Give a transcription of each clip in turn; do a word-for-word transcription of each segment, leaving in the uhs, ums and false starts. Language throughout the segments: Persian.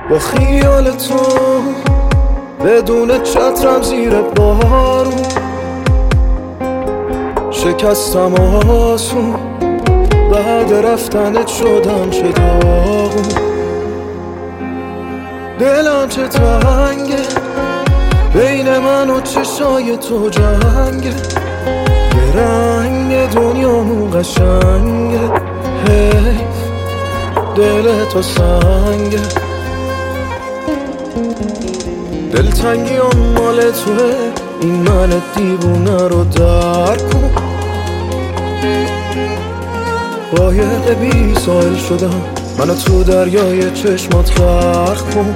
با خیال تو بدون چترم زیر بارون شکستم آسون بعد رفتنت شدم چه داغون دلم چه تنگه بین من و چشای تو جنگه یه رنگ دنیامون قشنگه حیف دل تو سنگه دلتنگی هم مال توه این من دیوونه رو درک کن قایق بی ساحل شدم منو تو دریای چشمات غرق کن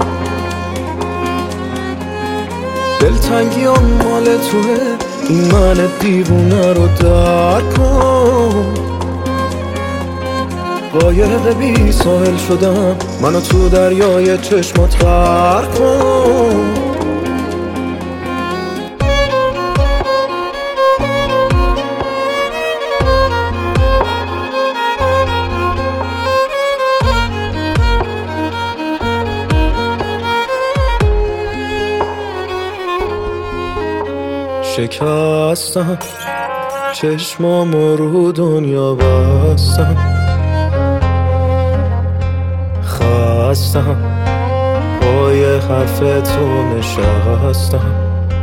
دلتنگی هم مال توه این من دیوونه رو درک کن قایق بی ساحل شدم منو تو دریای چشمات غرق کن شکستم چشمامو رو دنیا بستم خستم پای حرف تو نشستم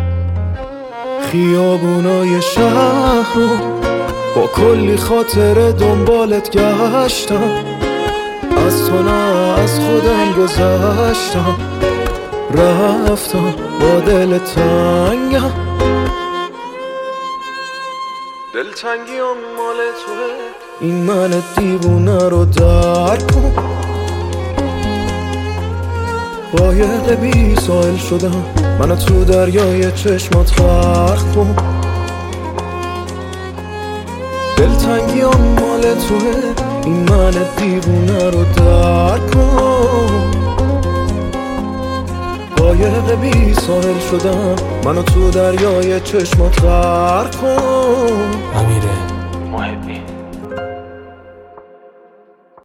خیابونای شهر رو با کلی خاطر دنبالت گشتم از تو نه از خودم گذشتم رفتم با دل تنگم دلتنگی هم مال توه این من دیوونه رو درک کن قایق بی ساحل شدم منو تو دریای چشمات غرق کن دلتنگی هم مال توه این من دیوونه رو درک کن قایق بی ساحل شدم منو تو دریای چشمات غرق کن امیر محبی.